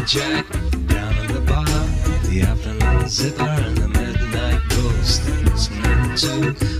Jack down at the bar, the afternoon zipper and the midnight ghost. Listening to